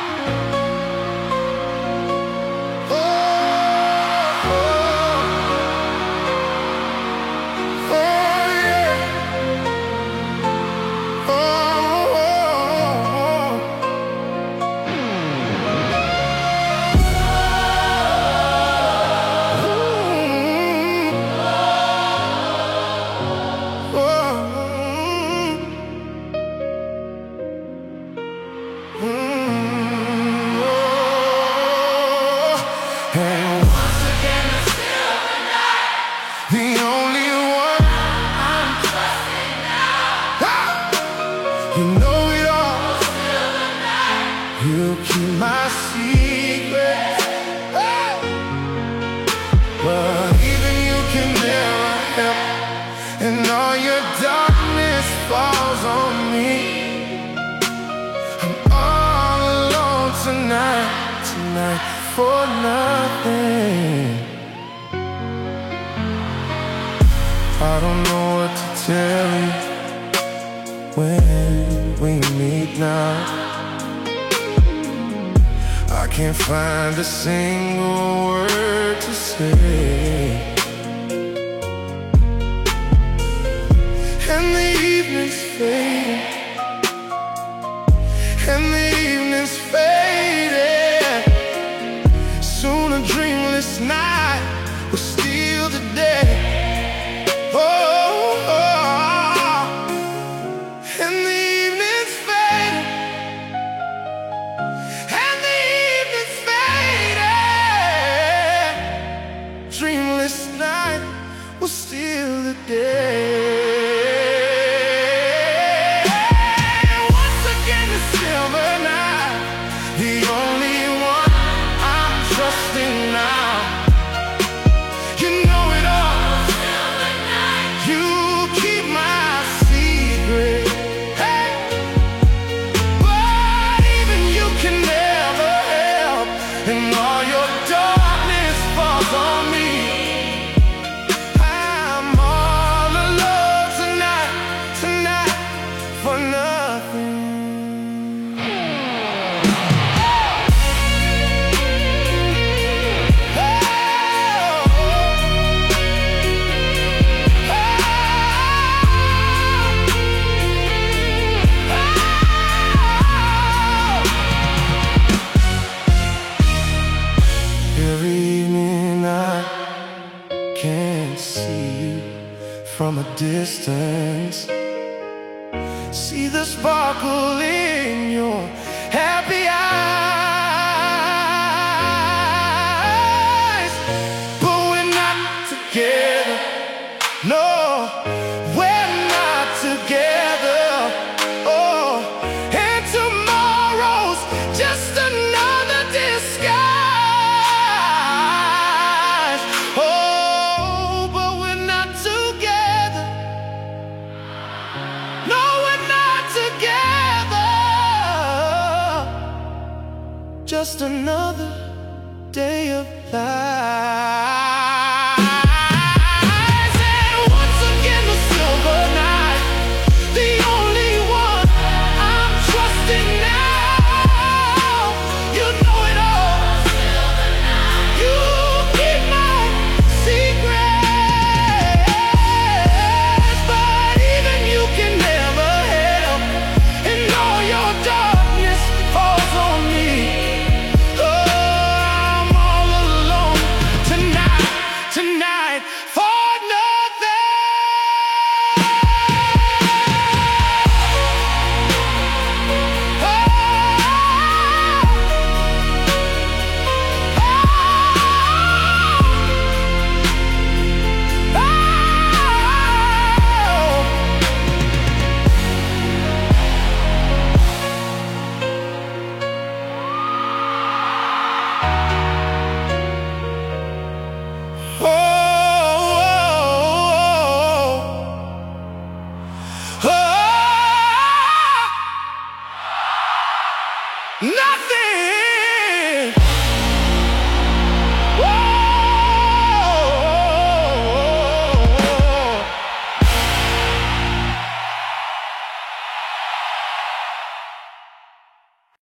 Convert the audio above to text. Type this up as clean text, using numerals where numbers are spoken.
And once again it's still the night, the only one I'm trusting now. You know it all, still the night. You keep my secret, but even you can never help, and all your darkness falls on me. I'm all alone tonight for nothing. I don't know what to tell you when we meet now. I can't find a single word to say, and the evening's fading, and the evening's fading. Soon a dreamless night will steal the day. Oh, and the evening's fading, and the evening's fading. Dreamless night will steal the day. Once again the silver night, the only one I'm trusting now. You know it all, silver night. You keep my secret, hey. But even you can never help, and all your darkness falls on me. I'm all alone tonight for nothing. Every evening I can see you from a distance, see the sparkle in your happy eyes. But we're not together, no, we're not together. Oh, and tomorrow's just another disguise. Just another day of lies. And once again the silver night, the only one I'm trusting now. You know it all, silver night. You keep my secrets, but even you can never help, and all your darkness falls on me. Tonight for nothing. Oh, nothing.